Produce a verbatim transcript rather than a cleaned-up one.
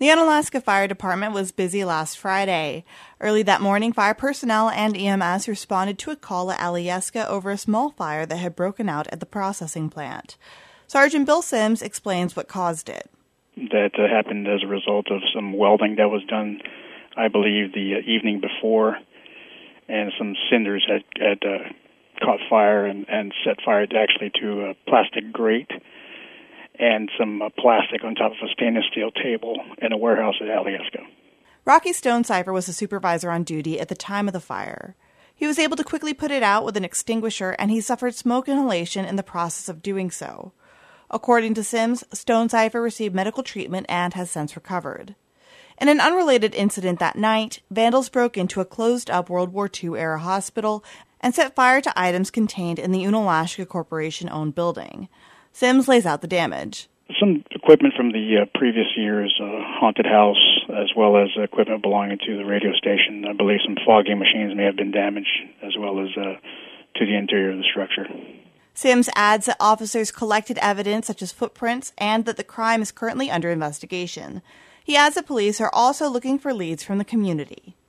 The Unalaska Fire Department was busy last Friday. Early that morning, fire personnel and E M S responded to a call at Alyeska over a small fire that had broken out at the processing plant. Sergeant Bill Sims explains what caused it. That uh, happened as a result of some welding that was done, I believe, the uh, evening before, and some cinders had, had uh, caught fire and, and set fire actually to a plastic grate and some uh, plastic on top of a stainless steel table in a warehouse at Alyeska. Rocky Stonecipher was the supervisor on duty at the time of the fire. He was able to quickly put it out with an extinguisher, and he suffered smoke inhalation in the process of doing so. According to Sims, Stonecipher received medical treatment and has since recovered. In an unrelated incident that night, vandals broke into a closed-up World War Two-era hospital and set fire to items contained in the Unalaska Corporation-owned building. Sims lays out the damage. Some equipment from the uh, previous year's uh, haunted house, as well as equipment belonging to the radio station. I believe some fogging machines may have been damaged, as well as uh, to the interior of the structure. Sims adds that officers collected evidence such as footprints and that the crime is currently under investigation. He adds that police are also looking for leads from the community.